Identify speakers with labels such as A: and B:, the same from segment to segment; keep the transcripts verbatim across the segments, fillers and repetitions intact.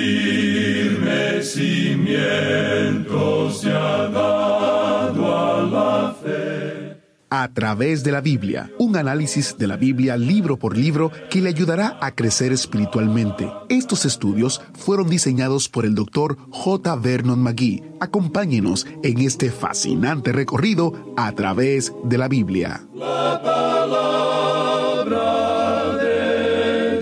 A: firme cimiento se ha dado a la fe.
B: A través de la Biblia, un análisis de la Biblia libro por libro que le ayudará a crecer espiritualmente. Estos estudios fueron diseñados por el doctor J. Vernon McGee. Acompáñenos en este fascinante recorrido a través de la Biblia.
A: La palabra de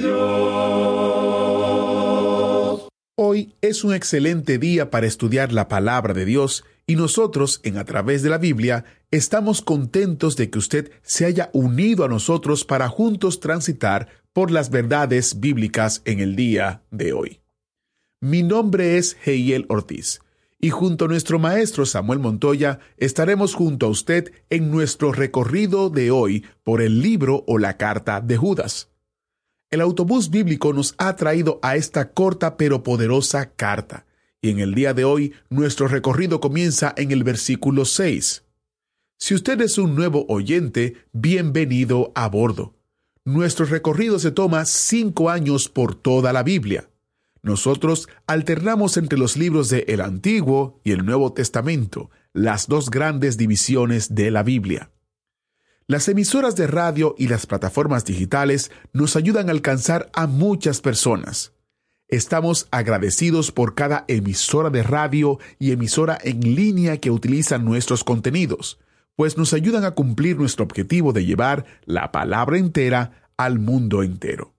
A: Dios.
B: Hoy es un excelente día para estudiar la palabra de Dios y nosotros, en A Través de la Biblia, estamos contentos de que usted se haya unido a nosotros para juntos transitar por las verdades bíblicas en el día de hoy. Mi nombre es Heiel Ortiz y junto a nuestro maestro Samuel Montoya estaremos junto a usted en nuestro recorrido de hoy por el libro o la carta de Judas. El autobús bíblico nos ha traído a esta corta pero poderosa carta. Y en el día de hoy, nuestro recorrido comienza en el versículo seis. Si usted es un nuevo oyente, bienvenido a bordo. Nuestro recorrido se toma cinco años por toda la Biblia. Nosotros alternamos entre los libros de el Antiguo y el Nuevo Testamento, las dos grandes divisiones de la Biblia. Las emisoras de radio y las plataformas digitales nos ayudan a alcanzar a muchas personas. Estamos agradecidos por cada emisora de radio y emisora en línea que utilizan nuestros contenidos, pues nos ayudan a cumplir nuestro objetivo de llevar la palabra entera al mundo entero.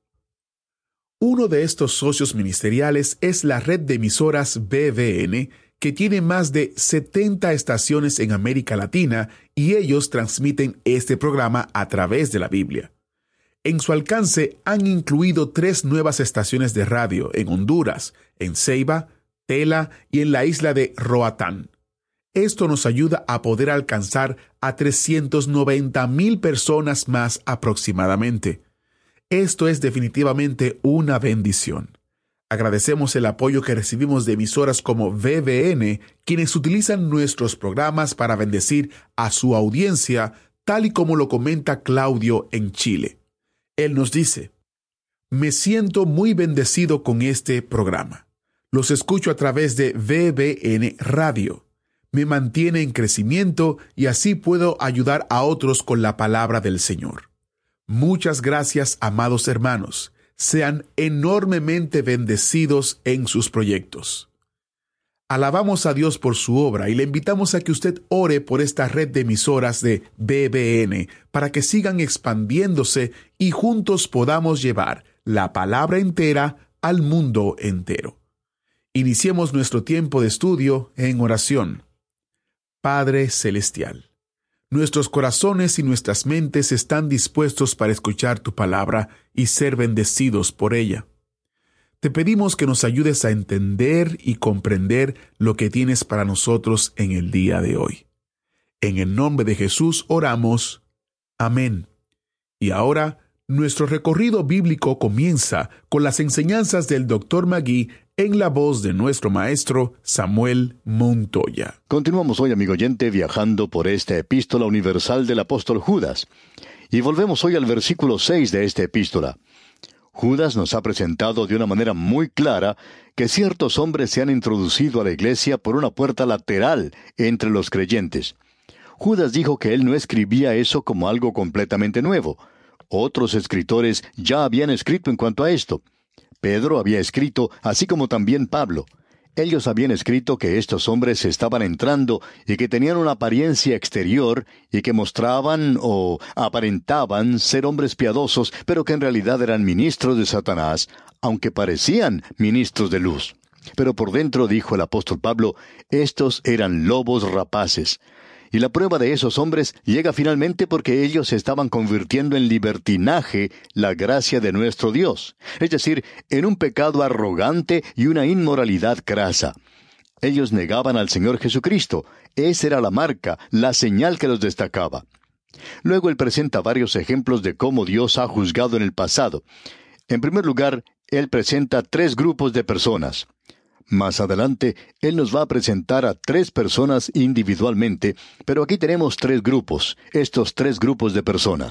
B: Uno de estos socios ministeriales es la red de emisoras B V N, que tiene más de setenta estaciones en América Latina y ellos transmiten este programa a través de la Biblia. En su alcance han incluido tres nuevas estaciones de radio en Honduras, en Ceiba, Tela y en la isla de Roatán. Esto nos ayuda a poder alcanzar a trescientas noventa mil personas más aproximadamente. Esto es definitivamente una bendición. Agradecemos el apoyo que recibimos de emisoras como V V N, quienes utilizan nuestros programas para bendecir a su audiencia, tal y como lo comenta Claudio en Chile. Él nos dice: me siento muy bendecido con este programa. Los escucho a través de V V N Radio. Me mantiene en crecimiento y así puedo ayudar a otros con la palabra del Señor. Muchas gracias, amados hermanos. Sean enormemente bendecidos en sus proyectos. Alabamos a Dios por su obra y le invitamos a que usted ore por esta red de emisoras de B V N para que sigan expandiéndose y juntos podamos llevar la palabra entera al mundo entero. Iniciemos nuestro tiempo de estudio en oración. Padre Celestial, nuestros corazones y nuestras mentes están dispuestos para escuchar tu palabra y ser bendecidos por ella. Te pedimos que nos ayudes a entender y comprender lo que tienes para nosotros en el día de hoy. En el nombre de Jesús oramos. Amén. Y ahora, nuestro recorrido bíblico comienza con las enseñanzas del doctor McGee en la voz de nuestro maestro Samuel Montoya.
C: Continuamos hoy, amigo oyente, viajando por esta epístola universal del apóstol Judas. Y volvemos hoy al versículo seis de esta epístola. Judas nos ha presentado de una manera muy clara que ciertos hombres se han introducido a la iglesia por una puerta lateral entre los creyentes. Judas dijo que él no escribía eso como algo completamente nuevo. Otros escritores ya habían escrito en cuanto a esto. Pedro había escrito, así como también Pablo. Ellos habían escrito que estos hombres estaban entrando y que tenían una apariencia exterior y que mostraban o aparentaban ser hombres piadosos, pero que en realidad eran ministros de Satanás, aunque parecían ministros de luz. Pero por dentro, dijo el apóstol Pablo, estos eran lobos rapaces. Y la prueba de esos hombres llega finalmente porque ellos se estaban convirtiendo en libertinaje la gracia de nuestro Dios, es decir, en un pecado arrogante y una inmoralidad crasa. Ellos negaban al Señor Jesucristo. Esa era la marca, la señal que los destacaba. Luego él presenta varios ejemplos de cómo Dios ha juzgado en el pasado. En primer lugar, él presenta tres grupos de personas. Más adelante, él nos va a presentar a tres personas individualmente, pero aquí tenemos tres grupos, estos tres grupos de personas.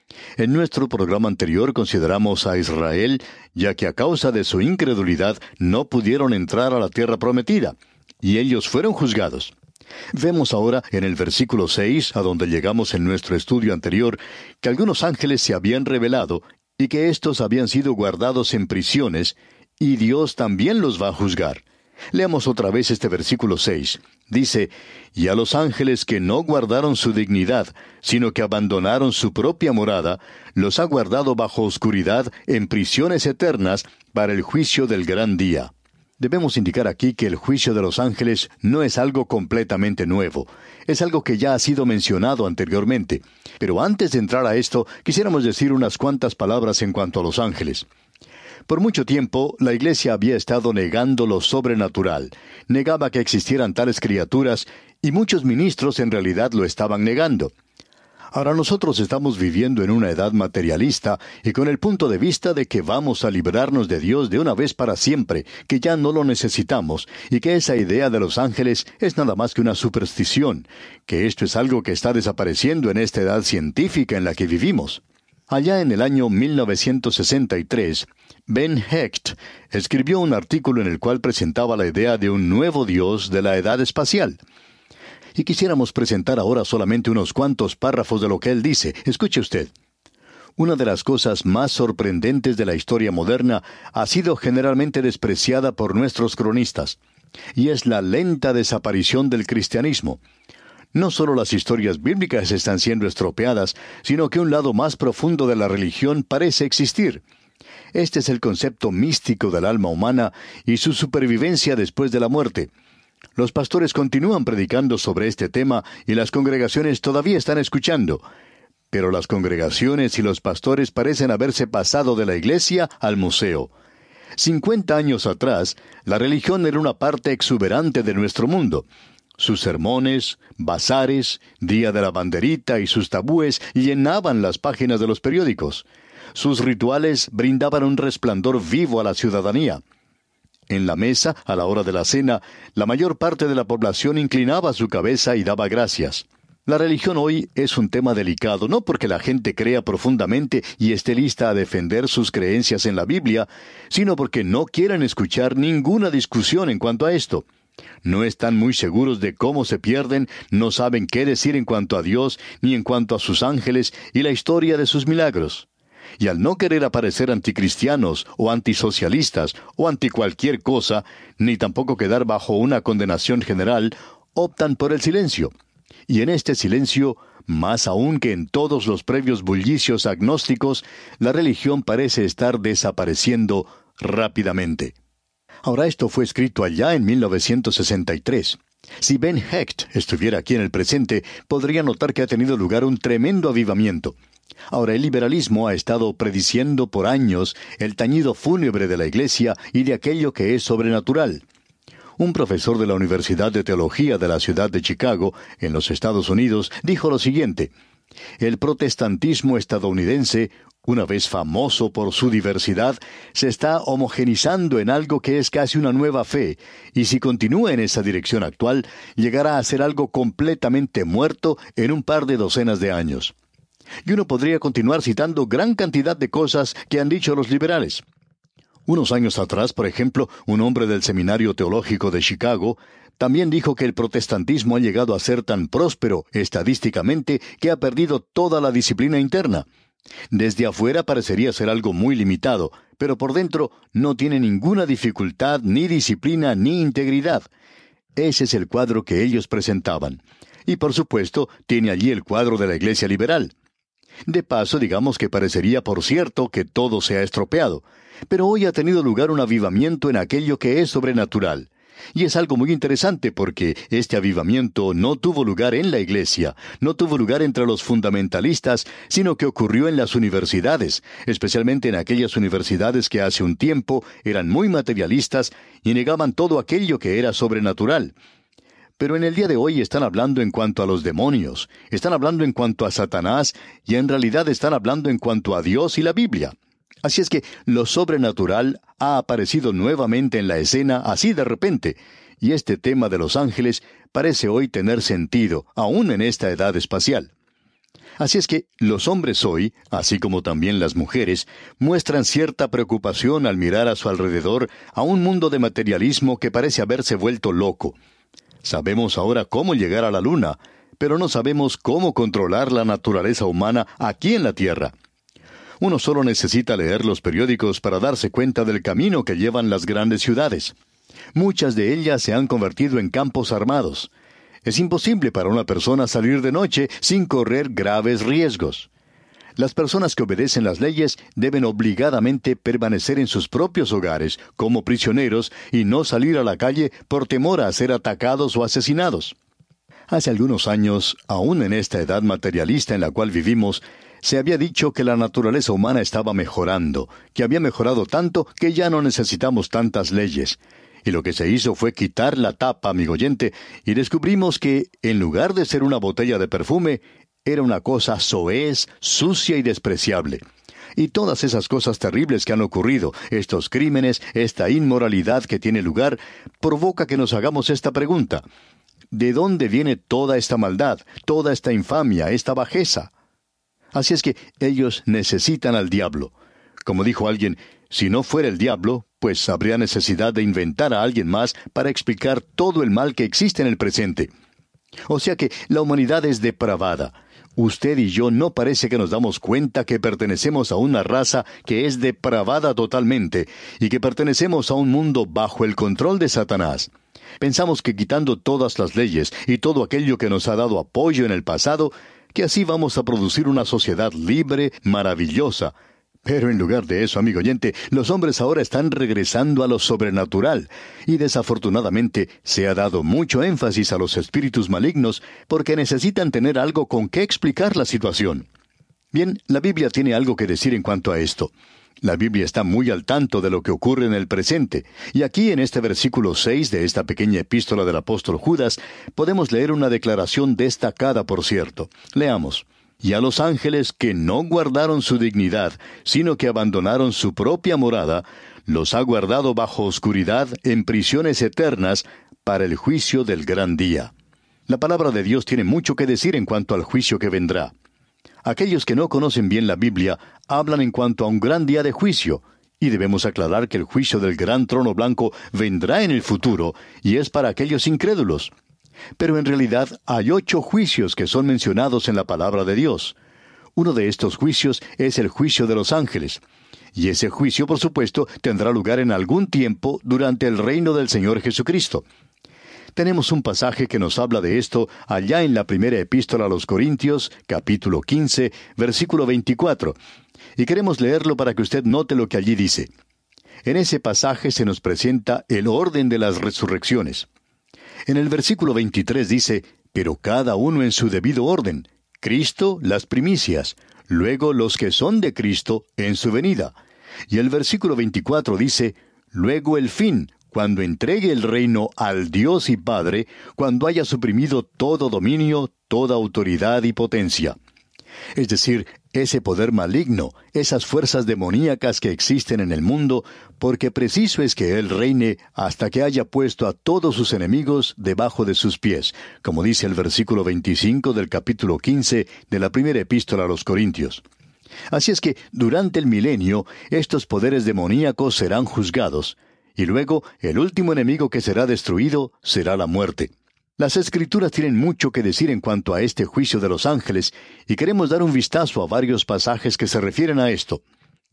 C: En nuestro programa anterior consideramos a Israel, ya que a causa de su incredulidad no pudieron entrar a la tierra prometida, y ellos fueron juzgados. Vemos ahora en el versículo seis, a donde llegamos en nuestro estudio anterior, que algunos ángeles se habían revelado y que éstos habían sido guardados en prisiones, y Dios también los va a juzgar. Leamos otra vez este versículo seis. Dice, «Y a los ángeles que no guardaron su dignidad, sino que abandonaron su propia morada, los ha guardado bajo oscuridad en prisiones eternas para el juicio del gran día». Debemos indicar aquí que el juicio de los ángeles no es algo completamente nuevo. Es algo que ya ha sido mencionado anteriormente. Pero antes de entrar a esto, quisiéramos decir unas cuantas palabras en cuanto a los ángeles. Por mucho tiempo, la Iglesia había estado negando lo sobrenatural. Negaba que existieran tales criaturas, y muchos ministros en realidad lo estaban negando. Ahora nosotros estamos viviendo en una edad materialista y con el punto de vista de que vamos a librarnos de Dios de una vez para siempre, que ya no lo necesitamos, y que esa idea de los ángeles es nada más que una superstición, que esto es algo que está desapareciendo en esta edad científica en la que vivimos. Allá en el año mil novecientos sesenta y tres, Ben Hecht escribió un artículo en el cual presentaba la idea de un nuevo Dios de la edad espacial. Y quisiéramos presentar ahora solamente unos cuantos párrafos de lo que él dice. Escuche usted. Una de las cosas más sorprendentes de la historia moderna ha sido generalmente despreciada por nuestros cronistas, y es la lenta desaparición del cristianismo. No solo las historias bíblicas están siendo estropeadas, sino que un lado más profundo de la religión parece existir. Este es el concepto místico del alma humana y su supervivencia después de la muerte. Los pastores continúan predicando sobre este tema y las congregaciones todavía están escuchando. Pero las congregaciones y los pastores parecen haberse pasado de la iglesia al museo. Cincuenta años atrás, la religión era una parte exuberante de nuestro mundo. Sus sermones, bazares, Día de la Banderita y sus tabúes llenaban las páginas de los periódicos. Sus rituales brindaban un resplandor vivo a la ciudadanía. En la mesa, a la hora de la cena, la mayor parte de la población inclinaba su cabeza y daba gracias. La religión hoy es un tema delicado, no porque la gente crea profundamente y esté lista a defender sus creencias en la Biblia, sino porque no quieren escuchar ninguna discusión en cuanto a esto. No están muy seguros de cómo se pierden, no saben qué decir en cuanto a Dios, ni en cuanto a sus ángeles y la historia de sus milagros. Y al no querer aparecer anticristianos o antisocialistas o anti cualquier cosa, ni tampoco quedar bajo una condenación general, optan por el silencio. Y en este silencio, más aún que en todos los previos bullicios agnósticos, la religión parece estar desapareciendo rápidamente. Ahora esto fue escrito allá en mil novecientos sesenta y tres. Si Ben Hecht estuviera aquí en el presente, podría notar que ha tenido lugar un tremendo avivamiento. Ahora, el liberalismo ha estado prediciendo por años el tañido fúnebre de la Iglesia y de aquello que es sobrenatural. Un profesor de la Universidad de Teología de la ciudad de Chicago, en los Estados Unidos, dijo lo siguiente: «El protestantismo estadounidense, una vez famoso por su diversidad, se está homogenizando en algo que es casi una nueva fe, y si continúa en esa dirección actual, llegará a ser algo completamente muerto en un par de docenas de años». Y uno podría continuar citando gran cantidad de cosas que han dicho los liberales. Unos años atrás, por ejemplo, un hombre del Seminario Teológico de Chicago también dijo que el protestantismo ha llegado a ser tan próspero estadísticamente que ha perdido toda la disciplina interna. Desde afuera parecería ser algo muy limitado, pero por dentro no tiene ninguna dificultad, ni disciplina, ni integridad. Ese es el cuadro que ellos presentaban. Y por supuesto, tiene allí el cuadro de la Iglesia liberal. De paso, digamos que parecería, por cierto, que todo se ha estropeado. Pero hoy ha tenido lugar un avivamiento en aquello que es sobrenatural. Y es algo muy interesante porque este avivamiento no tuvo lugar en la iglesia, no tuvo lugar entre los fundamentalistas, sino que ocurrió en las universidades, especialmente en aquellas universidades que hace un tiempo eran muy materialistas y negaban todo aquello que era sobrenatural. Pero en el día de hoy están hablando en cuanto a los demonios, están hablando en cuanto a Satanás, y en realidad están hablando en cuanto a Dios y la Biblia. Así es que lo sobrenatural ha aparecido nuevamente en la escena así de repente, y este tema de los ángeles parece hoy tener sentido, aún en esta edad espacial. Así es que los hombres hoy, así como también las mujeres, muestran cierta preocupación al mirar a su alrededor a un mundo de materialismo que parece haberse vuelto loco. Sabemos ahora cómo llegar a la luna, pero no sabemos cómo controlar la naturaleza humana aquí en la Tierra. Uno solo necesita leer los periódicos para darse cuenta del camino que llevan las grandes ciudades. Muchas de ellas se han convertido en campos armados. Es imposible para una persona salir de noche sin correr graves riesgos. Las personas que obedecen las leyes deben obligadamente permanecer en sus propios hogares como prisioneros y no salir a la calle por temor a ser atacados o asesinados. Hace algunos años, aún en esta edad materialista en la cual vivimos, se había dicho que la naturaleza humana estaba mejorando, que había mejorado tanto que ya no necesitamos tantas leyes. Y lo que se hizo fue quitar la tapa, amigo oyente, y descubrimos que, en lugar de ser una botella de perfume, era una cosa soez, sucia y despreciable. Y todas esas cosas terribles que han ocurrido, estos crímenes, esta inmoralidad que tiene lugar, provoca que nos hagamos esta pregunta. ¿De dónde viene toda esta maldad, toda esta infamia, esta bajeza? Así es que ellos necesitan al diablo. Como dijo alguien, si no fuera el diablo, pues habría necesidad de inventar a alguien más para explicar todo el mal que existe en el presente. O sea que la humanidad es depravada. Usted y yo no parece que nos damos cuenta que pertenecemos a una raza que es depravada totalmente y que pertenecemos a un mundo bajo el control de Satanás. Pensamos que quitando todas las leyes y todo aquello que nos ha dado apoyo en el pasado, que así vamos a producir una sociedad libre, maravillosa. Pero en lugar de eso, amigo oyente, los hombres ahora están regresando a lo sobrenatural, y desafortunadamente se ha dado mucho énfasis a los espíritus malignos porque necesitan tener algo con qué explicar la situación. Bien, la Biblia tiene algo que decir en cuanto a esto. La Biblia está muy al tanto de lo que ocurre en el presente, y aquí en este versículo seis de esta pequeña epístola del apóstol Judas, podemos leer una declaración destacada, por cierto. Leamos. Y a los ángeles que no guardaron su dignidad, sino que abandonaron su propia morada, los ha guardado bajo oscuridad en prisiones eternas para el juicio del gran día. La palabra de Dios tiene mucho que decir en cuanto al juicio que vendrá. Aquellos que no conocen bien la Biblia hablan en cuanto a un gran día de juicio, y debemos aclarar que el juicio del gran trono blanco vendrá en el futuro, y es para aquellos incrédulos. Pero en realidad hay ocho juicios que son mencionados en la palabra de Dios. Uno de estos juicios es el juicio de los ángeles. Y ese juicio, por supuesto, tendrá lugar en algún tiempo durante el reino del Señor Jesucristo. Tenemos un pasaje que nos habla de esto allá en la primera epístola a los Corintios, capítulo quince, versículo veinticuatro. Y queremos leerlo para que usted note lo que allí dice. En ese pasaje se nos presenta el orden de las resurrecciones. En el versículo veintitrés dice, pero cada uno en su debido orden, Cristo las primicias, luego los que son de Cristo en su venida. Y el versículo veinticuatro dice, luego el fin, cuando entregue el reino al Dios y Padre, cuando haya suprimido todo dominio, toda autoridad y potencia. Es decir, ese poder maligno, esas fuerzas demoníacas que existen en el mundo, porque preciso es que Él reine hasta que haya puesto a todos sus enemigos debajo de sus pies, como dice el versículo veinticinco del capítulo quince de la primera epístola a los Corintios. Así es que, durante el milenio, estos poderes demoníacos serán juzgados, y luego el último enemigo que será destruido será la muerte. Las Escrituras tienen mucho que decir en cuanto a este juicio de los ángeles, y queremos dar un vistazo a varios pasajes que se refieren a esto.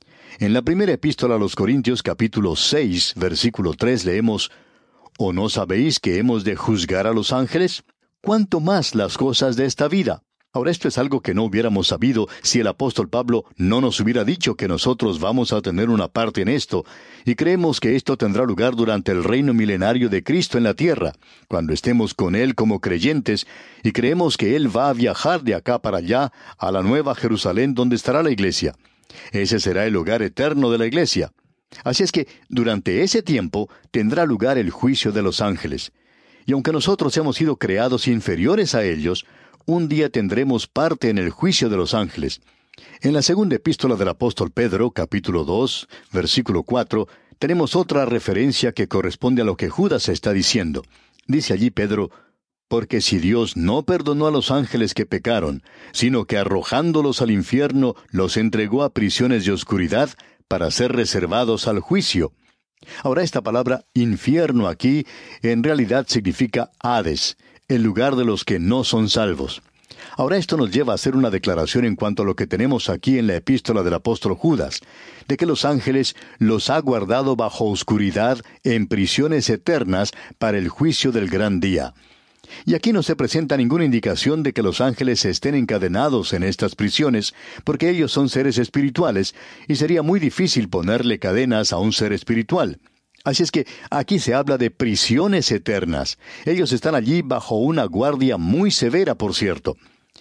C: En la primera epístola a los Corintios, capítulo seis, versículo tres, leemos, ¿O no sabéis que hemos de juzgar a los ángeles? ¿Cuánto más las cosas de esta vida? Ahora, esto es algo que no hubiéramos sabido si el apóstol Pablo no nos hubiera dicho que nosotros vamos a tener una parte en esto, y creemos que esto tendrá lugar durante el reino milenario de Cristo en la tierra, cuando estemos con Él como creyentes, y creemos que Él va a viajar de acá para allá, a la nueva Jerusalén donde estará la iglesia. Ese será el hogar eterno de la iglesia. Así es que, durante ese tiempo, tendrá lugar el juicio de los ángeles. Y aunque nosotros hemos sido creados inferiores a ellos, un día tendremos parte en el juicio de los ángeles. En la segunda epístola del apóstol Pedro, capítulo dos, versículo cuatro, tenemos otra referencia que corresponde a lo que Judas está diciendo. Dice allí Pedro, Porque si Dios no perdonó a los ángeles que pecaron, sino que arrojándolos al infierno los entregó a prisiones de oscuridad para ser reservados al juicio. Ahora, esta palabra infierno aquí en realidad significa Hades, el lugar de los que no son salvos. Ahora esto nos lleva a hacer una declaración en cuanto a lo que tenemos aquí en la epístola del apóstol Judas, de que los ángeles los ha guardado bajo oscuridad en prisiones eternas para el juicio del gran día. Y aquí no se presenta ninguna indicación de que los ángeles estén encadenados en estas prisiones, porque ellos son seres espirituales, y sería muy difícil ponerle cadenas a un ser espiritual. Así es que aquí se habla de prisiones eternas. Ellos están allí bajo una guardia muy severa, por cierto.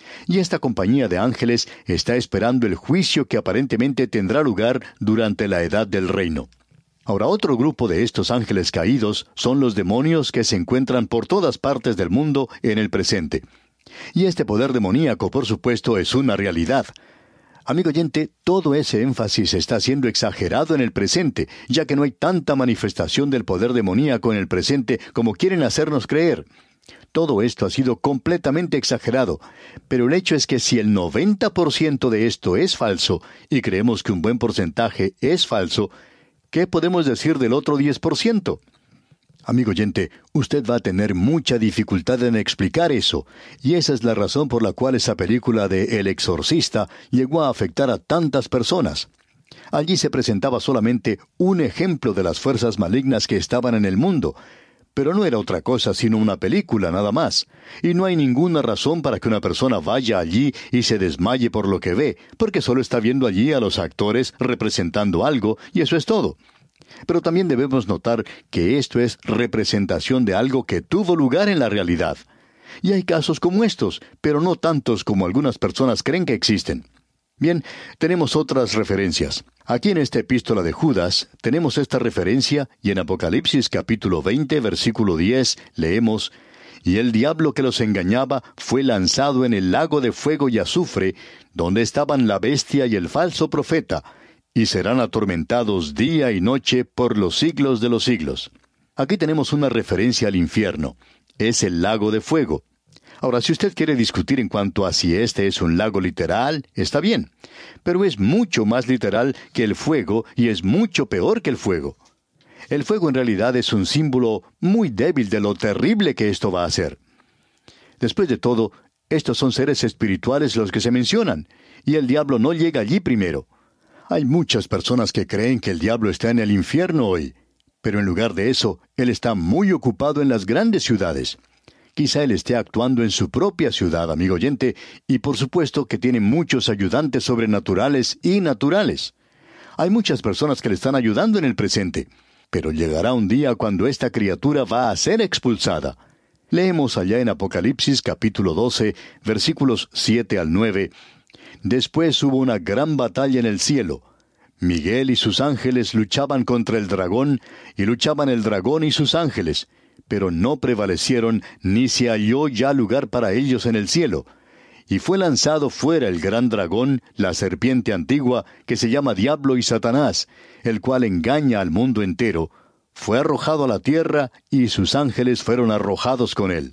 C: Y esta compañía de ángeles está esperando el juicio que aparentemente tendrá lugar durante la edad del reino. Ahora, otro grupo de estos ángeles caídos son los demonios que se encuentran por todas partes del mundo en el presente. Y este poder demoníaco, por supuesto, es una realidad. Amigo oyente, todo ese énfasis está siendo exagerado en el presente, ya que no hay tanta manifestación del poder demoníaco en el presente como quieren hacernos creer. Todo esto ha sido completamente exagerado, pero el hecho es que si el noventa por ciento de esto es falso, y creemos que un buen porcentaje es falso, ¿qué podemos decir del otro diez por ciento? Amigo oyente, usted va a tener mucha dificultad en explicar eso, y esa es la razón por la cual esa película de El Exorcista llegó a afectar a tantas personas. Allí se presentaba solamente un ejemplo de las fuerzas malignas que estaban en el mundo, pero no era otra cosa sino una película nada más, y no hay ninguna razón para que una persona vaya allí y se desmaye por lo que ve, porque solo está viendo allí a los actores representando algo, y eso es todo. Pero también debemos notar que esto es representación de algo que tuvo lugar en la realidad. Y hay casos como estos, pero no tantos como algunas personas creen que existen. Bien, tenemos otras referencias. Aquí en esta epístola de Judas tenemos esta referencia, y en Apocalipsis capítulo veinte, versículo diez, leemos: «Y el diablo que los engañaba fue lanzado en el lago de fuego y azufre, donde estaban la bestia y el falso profeta, y serán atormentados día y noche por los siglos de los siglos». Aquí tenemos una referencia al infierno. Es el lago de fuego. Ahora, si usted quiere discutir en cuanto a si este es un lago literal, está bien. Pero es mucho más literal que el fuego y es mucho peor que el fuego. El fuego en realidad es un símbolo muy débil de lo terrible que esto va a ser. Después de todo, estos son seres espirituales los que se mencionan, y el diablo no llega allí primero. Hay muchas personas que creen que el diablo está en el infierno hoy, pero en lugar de eso, él está muy ocupado en las grandes ciudades. Quizá él esté actuando en su propia ciudad, amigo oyente, y por supuesto que tiene muchos ayudantes sobrenaturales y naturales. Hay muchas personas que le están ayudando en el presente, pero llegará un día cuando esta criatura va a ser expulsada. Leemos allá en Apocalipsis capítulo doce, versículos siete al nueve. «Después hubo una gran batalla en el cielo. Miguel y sus ángeles luchaban contra el dragón, y luchaban el dragón y sus ángeles, pero no prevalecieron, ni se halló ya lugar para ellos en el cielo. Y fue lanzado fuera el gran dragón, la serpiente antigua, que se llama Diablo y Satanás, el cual engaña al mundo entero. Fue arrojado a la tierra, y sus ángeles fueron arrojados con él».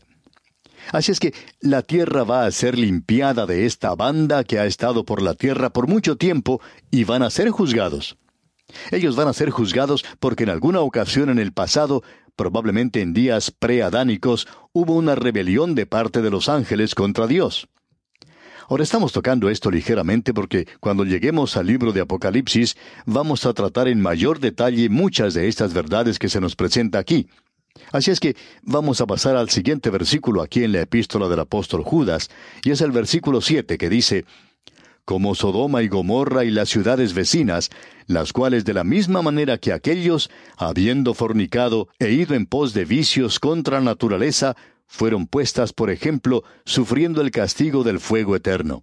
C: Así es que la tierra va a ser limpiada de esta banda que ha estado por la tierra por mucho tiempo, y van a ser juzgados. Ellos van a ser juzgados porque en alguna ocasión en el pasado, probablemente en días preadánicos, hubo una rebelión de parte de los ángeles contra Dios. Ahora estamos tocando esto ligeramente porque cuando lleguemos al libro de Apocalipsis vamos a tratar en mayor detalle muchas de estas verdades que se nos presenta aquí. Así es que vamos a pasar al siguiente versículo aquí en la epístola del apóstol Judas, y es el versículo siete que dice: «Como Sodoma y Gomorra y las ciudades vecinas, las cuales de la misma manera que aquellos, habiendo fornicado e ido en pos de vicios contra la naturaleza, fueron puestas por ejemplo, sufriendo el castigo del fuego eterno».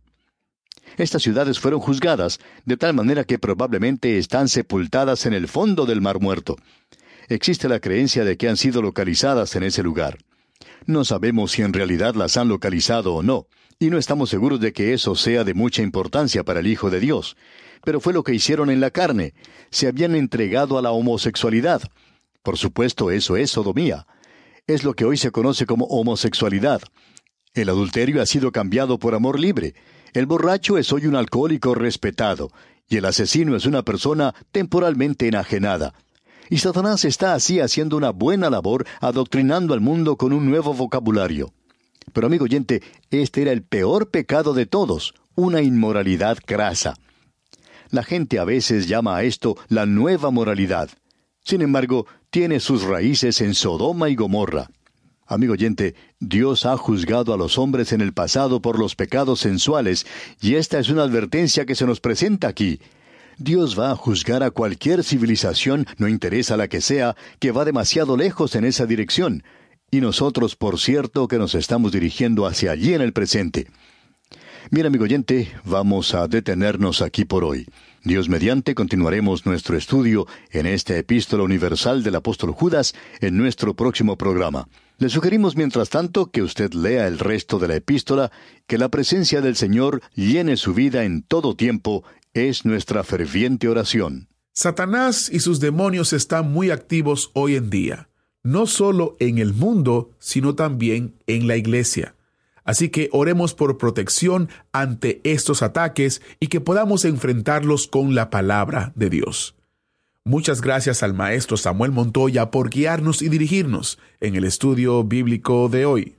C: Estas ciudades fueron juzgadas, de tal manera que probablemente están sepultadas en el fondo del Mar Muerto. Existe la creencia de que han sido localizadas en ese lugar. No sabemos si en realidad las han localizado o no, y no estamos seguros de que eso sea de mucha importancia para el Hijo de Dios. Pero fue lo que hicieron en la carne. Se habían entregado a la homosexualidad. Por supuesto, eso es sodomía. es lo que hoy se conoce como homosexualidad. El adulterio ha sido cambiado por amor libre. El borracho es hoy un alcohólico respetado, y el asesino es una persona temporalmente enajenada. Y Satanás está así haciendo una buena labor adoctrinando al mundo con un nuevo vocabulario. Pero amigo oyente, este era el peor pecado de todos, una inmoralidad grasa. La gente a veces llama a esto la nueva moralidad. Sin embargo, tiene sus raíces en Sodoma y Gomorra. Amigo oyente, Dios ha juzgado a los hombres en el pasado por los pecados sensuales, y esta es una advertencia que se nos presenta aquí. Dios va a juzgar a cualquier civilización, no interesa la que sea, que va demasiado lejos en esa dirección. Y nosotros, por cierto, que nos estamos dirigiendo hacia allí en el presente. Bien, amigo oyente, vamos a detenernos aquí por hoy. Dios mediante, continuaremos nuestro estudio en esta epístola universal del apóstol Judas en nuestro próximo programa. Le sugerimos, mientras tanto, que usted lea el resto de la epístola, que la presencia del Señor llene su vida en todo tiempo, es nuestra ferviente oración.
B: Satanás y sus demonios están muy activos hoy en día, no solo en el mundo, sino también en la iglesia. Así que oremos por protección ante estos ataques y que podamos enfrentarlos con la palabra de Dios. Muchas gracias al maestro Samuel Montoya por guiarnos y dirigirnos en el estudio bíblico de hoy.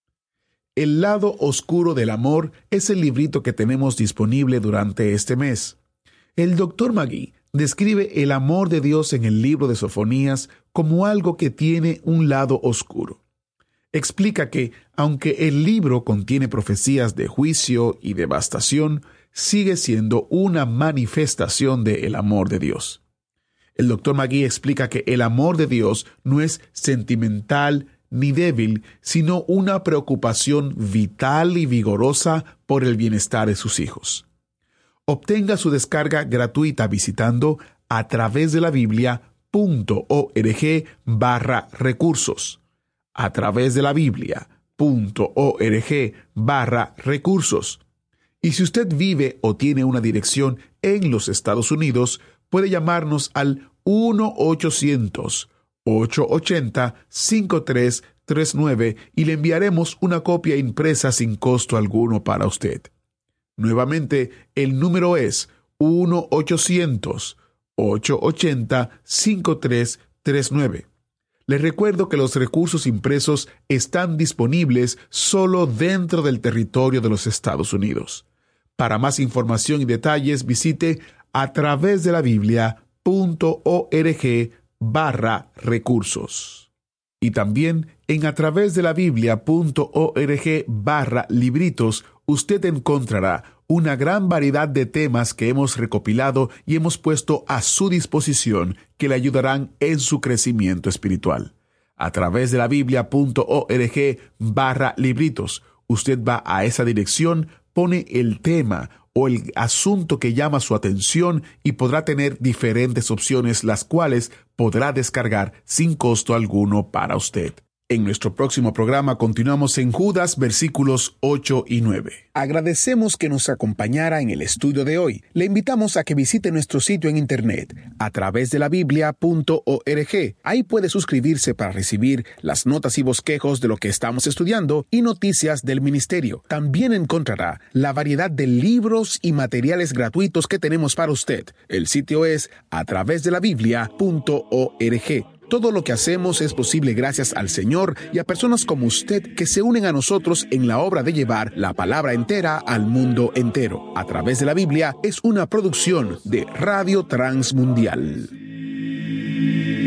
B: El lado oscuro del amor es el librito que tenemos disponible durante este mes. El doctor Magui describe el amor de Dios en el libro de Sofonías como algo que tiene un lado oscuro. Explica que, aunque el libro contiene profecías de juicio y devastación, sigue siendo una manifestación del amor de Dios. El doctor Magui explica que el amor de Dios no es sentimental ni débil, sino una preocupación vital y vigorosa por el bienestar de sus hijos. Obtenga su descarga gratuita visitando a través de la Biblia punto org barra recursos. A través de la Biblia punto org barra recursos. Y si usted vive o tiene una dirección en los Estados Unidos, puede llamarnos al uno ochocientos, ocho ochenta, cinco tres tres nueve y le enviaremos una copia impresa sin costo alguno para usted. Nuevamente, el número es uno ochocientos, ocho ochenta, cinco tres tres nueve. Les recuerdo que los recursos impresos están disponibles solo dentro del territorio de los Estados Unidos. Para más información y detalles, visite a través de la Biblia punto org barra recursos. Y también en a través de la Biblia punto org barra libritos, usted encontrará una gran variedad de temas que hemos recopilado y hemos puesto a su disposición que le ayudarán en su crecimiento espiritual. A través de la Biblia punto org barra libritos, usted va a esa dirección, pone el tema o el asunto que llama su atención y podrá tener diferentes opciones, las cuales podrá descargar sin costo alguno para usted. En nuestro próximo programa continuamos en Judas, versículos ocho y nueve. Agradecemos que nos acompañara en el estudio de hoy. Le invitamos a que visite nuestro sitio en internet a través de la Biblia punto org. Ahí puede suscribirse para recibir las notas y bosquejos de lo que estamos estudiando y noticias del ministerio. También encontrará la variedad de libros y materiales gratuitos que tenemos para usted. El sitio es a través de la Biblia punto org. Todo lo que hacemos es posible gracias al Señor y a personas como usted que se unen a nosotros en la obra de llevar la palabra entera al mundo entero. A través de la Biblia es una producción de Radio Transmundial.